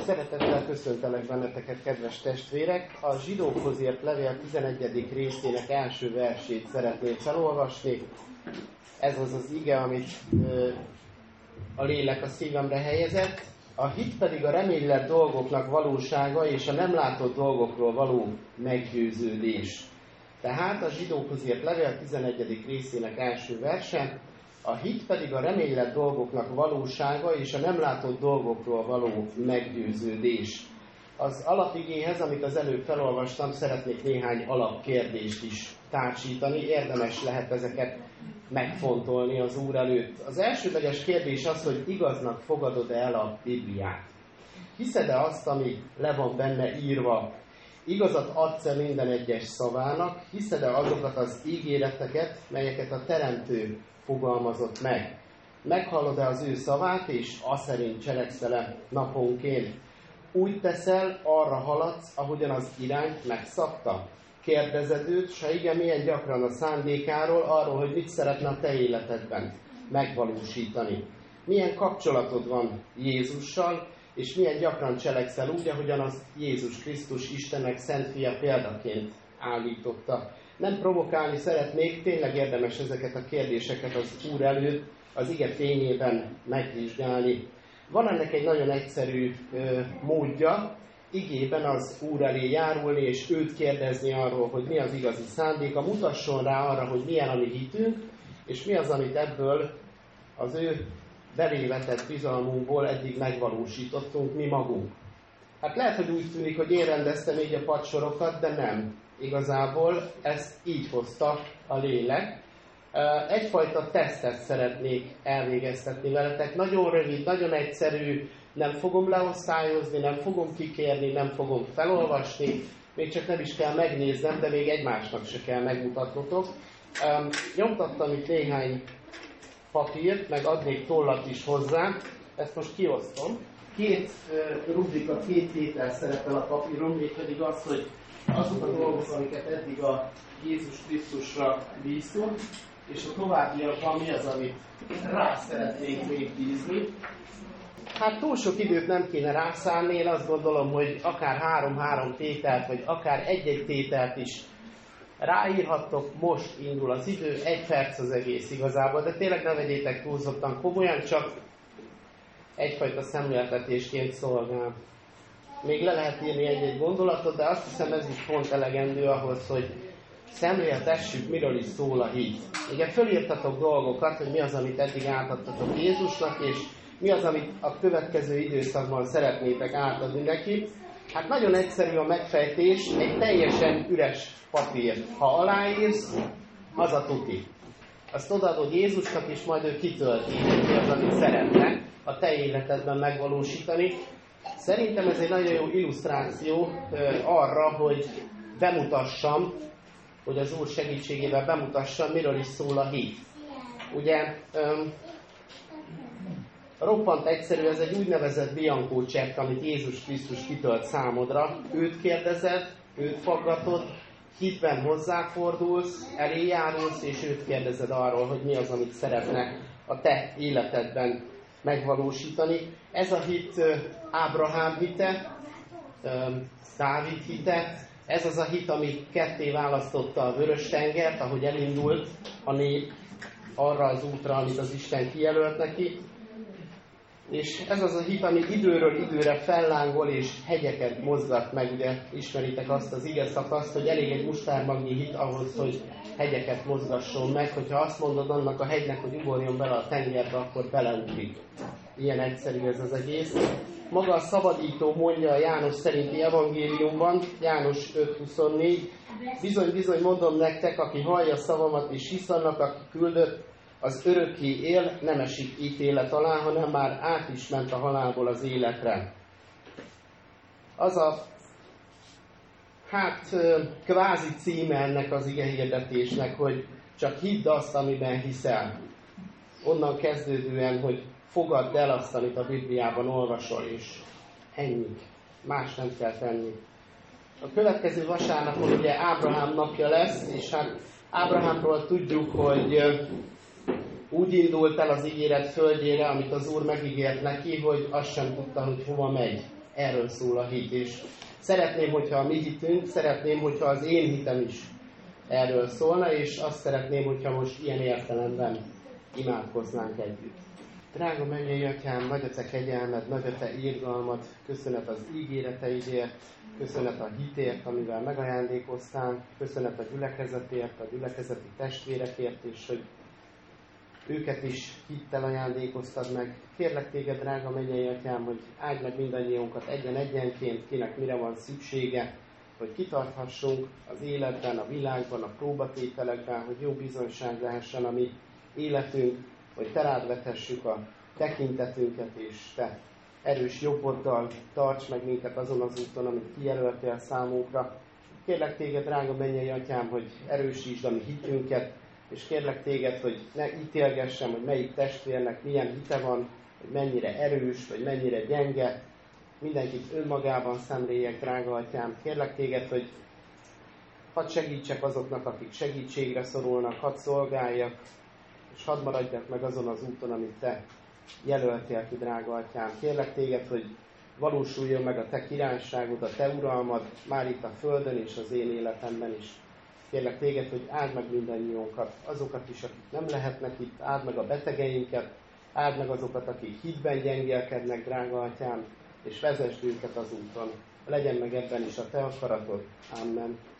Szeretettel köszöntelek benneteket, kedves testvérek! A Zsidókhoz írt levél 11. részének első versét szeretném felolvasni. Ez az az ige, amit a lélek a szívemre helyezett. A hit pedig a reménylett dolgoknak valósága és a nem látott dolgokról való meggyőződés. Tehát a Zsidókhoz írt levél 11. részének első verse. A hit pedig a reménylett dolgoknak valósága és a nem látott dolgokról való meggyőződés. Az alapigéhez, amit az előbb felolvastam, szeretnék néhány alapkérdést is társítani. Érdemes lehet ezeket megfontolni az Úr előtt. Az elsődleges kérdés az, hogy igaznak fogadod-e el a Bibliát? Hiszed-e azt, ami le van benne írva? Igazat adsz-e minden egyes szavának? Hiszed-e azokat az ígéreteket, melyeket a Teremtő fogalmazott meg? Meghallod-e az ő szavát, és aszerint cselekszel-e naponként? Úgy teszel, arra haladsz, ahogyan az irányt megszabta? Kérdezed őt, s ha igen, milyen gyakran a szándékáról, arról, hogy mit szeretne a te életedben megvalósítani? Milyen kapcsolatod van Jézussal, és milyen gyakran cselekszel úgy, ahogyan az Jézus Krisztus Istennek szent fia példaként állította? Nem provokálni szeretnék, tényleg érdemes ezeket a kérdéseket az Úr előtt az ige fényében megvizsgálni. Van ennek egy nagyon egyszerű módja, igében az Úr elé járulni, és őt kérdezni arról, hogy mi az igazi szándéka, mutasson rá arra, hogy milyen a mi hitünk, és mi az, amit ebből az ő belévetett bizalmunkból eddig megvalósítottunk mi magunk. Hát lehet, hogy úgy tűnik, hogy én rendeztem így a padsorokat, de nem. Igazából ezt így hozta a lélek. Egyfajta tesztet szeretnék elvégeztetni veletek. Nagyon rövid, nagyon egyszerű, nem fogom leosztályozni, nem fogom kikérni, nem fogom felolvasni, még csak nem is kell megnéznem, de még egymásnak se kell megmutatnotok. Nyomtattam itt néhány papírt, meg adnék tollat is hozzá, ezt most kiosztom. Két rubrika, két tétel szerepel a papíron, mégpedig az, hogy azok a dolgok, amiket eddig a Jézus Krisztusra bíztunk, és a továbbiakban mi az, amit rá szeretnénk még bízni. Hát túl sok időt nem kéne rászállni, én azt gondolom, hogy akár 3-3 tételt, vagy akár egy-egy tételt is ráírhattok, most indul az idő, 1 perc az egész igazából, de tényleg ne vegyétek túlzottan komolyan, csak egyfajta szemléltetésként szolgál. Még le lehet írni egy-egy gondolatot, de azt hiszem ez is pont elegendő ahhoz, hogy szemléltessük, miről is szól a hit. Igen, fölírtatok dolgokat, hogy mi az, amit eddig átadtatok Jézusnak, és mi az, amit a következő időszakban szeretnétek átadni neki. Hát nagyon egyszerű a megfejtés, egy teljesen üres papír. Ha aláírsz, az a tuti. Azt odaadod Jézusnak, és majd ő kitölti, mi az, amit szeretne a te életedben megvalósítani. Szerintem ez egy nagyon jó illusztráció arra, hogy bemutassam, hogy az Úr segítségével bemutassam, miről is szól a hit. Ugye, roppant egyszerű, ez egy úgynevezett biankó csekk, amit Jézus Krisztus kitölt számodra. Őt kérdezed, őt faggatod, hitben hozzáfordulsz, elé járulsz, és őt kérdezed arról, hogy mi az, amit szeretne a te életedben megvalósítani. Ez a hit Ábrahám hite, Dávid hite, ez az a hit, ami ketté választotta a Vörös-tengert, ahogy elindult a nép arra az útra, amit az Isten kijelölt neki. És ez az a hit, ami időről időre fellángol és hegyeket mozgat meg. Ugye ismeritek azt az ige szakaszt, hogy elég egy mustármagnyi hit ahhoz, hogy hegyeket mozgasson meg. Hogyha azt mondod annak a hegynek, hogy ugorjon bele a tengerbe, akkor beleugrik. Ilyen egyszerű ez az egész. Maga a szabadító mondja a János szerinti evangéliumban, János 5.24. Bizony, mondom nektek, aki hallja szavamat és hisz annak, aki küldött, az örökké él, nem esik ítélet alá, hanem már át is ment a halálból az életre. Az a kvázi címe ennek az igehirdetésnek, hogy csak hidd azt, amiben hiszel. Onnan kezdődően, hogy fogadd el azt, amit a Bibliában olvasol, és ennyi. Más nem kell tenni. A következő vasárnapon ugye Ábrahám napja lesz, és hát Ábrahámról tudjuk, hogy úgy indult el az ígéret földjére, amit az Úr megígért neki, hogy azt sem tudta, hogy hova megy. erről szól a hit. És szeretném, hogyha a mi hitünk, szeretném, hogyha az én hitem is erről szólna, és azt szeretném, hogyha most ilyen értelemben imádkoznánk együtt. Drága mennyei Atyám, nagy a Te kegyelmed, nagy a Te irgalmad, köszönet az ígéreteidért, köszönet a hitért, amivel megajándékoztál, köszönet a gyülekezetért, a gyülekezeti testvérekért, és hogy őket is hittel ajándékoztad meg. Kérlek Téged, drága mennyei Atyám, hogy áld meg mindannyiunkat egyen-egyenként, kinek mire van szüksége, hogy kitarthassunk az életben, a világban, a próbatételekben, hogy jó bizonyság lehessen a mi életünk, hogy Te rád vethessük a tekintetünket, és Te erős jobboddal tarts meg minket azon az úton, amit kijelöltél számunkra. Kérlek Téged, drága mennyei Atyám, hogy erősítsd a mi hitünket, és kérlek Téged, hogy ne ítélgessem, hogy melyik testvérnek milyen hite van, hogy mennyire erős, vagy mennyire gyenge. Mindenkit önmagában szemléljek, drága Atyám. Kérlek Téged, hogy hadd segítsek azoknak, akik segítségre szorulnak, hadd szolgáljak, és hadd maradjak meg azon az úton, amit Te jelöltél ki, drága Atyám. Kérlek Téged, hogy valósuljon meg a Te királyságod, a Te uralmad, már itt a földön és az én életemben is. Kérlek Téged, hogy áld meg mindannyiunkat, azokat is, akik nem lehetnek itt, áld meg a betegeinket, áld meg azokat, akik hitben gyengélkednek, drága Atyám, és vezesd őket az úton. Legyen meg ebben is a Te akaratod. Amen.